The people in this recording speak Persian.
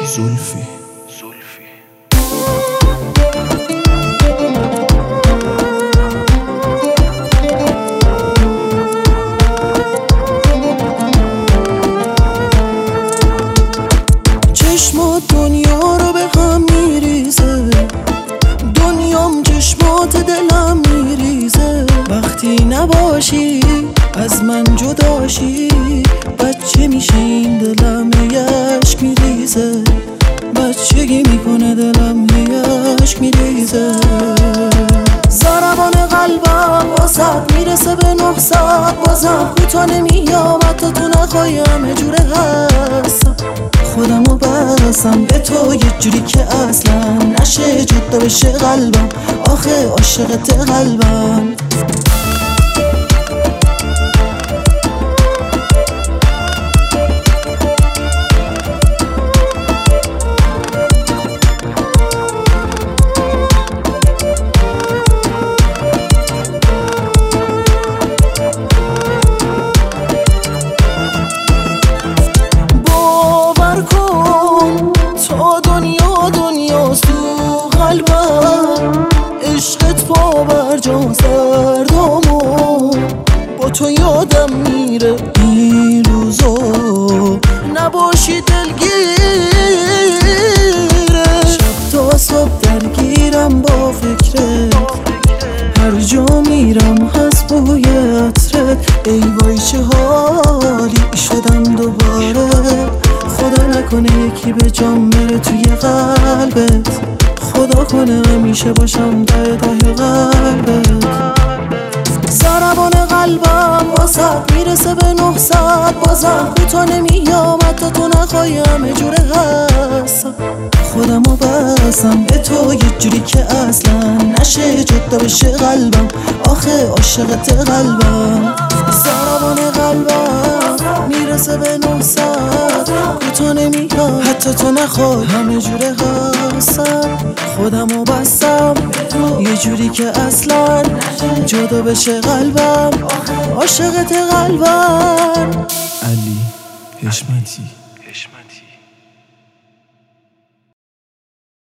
زلفی چشمات دنیا رو به هم میریزه، دنیام چشمات دلم میریزه. وقتی نباشی از من جداشی، بچه میشه این دلم اشک میریزه، بچگی میکنه دلم اشک میریزه. ضربان قلبم واسط میرسه به 900، بازم کوتا نمیام حتی تو نخوای، همه جوره هستم خودمو بستم به تو یه جوری که اصلا نشه جدا بشه قلبم، آخه عاشقت قلبم. عشقت پاور جان سردامو با تو یادم میره این روزا، نباشی دلگیره. شب تا صبح درگیرم با فکرت، هر جا میرم هست بوی عطرت. ای وای چه حالی شدم دوباره، خدا نکنه یکی به جام بره توی قلبت، خدا کنه همیشه باشم ته قلبت. ضربان قلبم واسط میرسه به 900، بازم کوتا نمیام حتی تو نخوای، همه جوره هستم خودمو بستم به تو یه جوری که اصلا نشه جدا بشه قلبم، آخه عاشقت قلبم. ضربان قلبم میرسه به 900، کوتا نمیام حتی تو نخوای، همه جوره هستم خودمو بستم یه جوری که اصلا جدا بشه قلبم، عاشقت قلبم. علی حشمتی.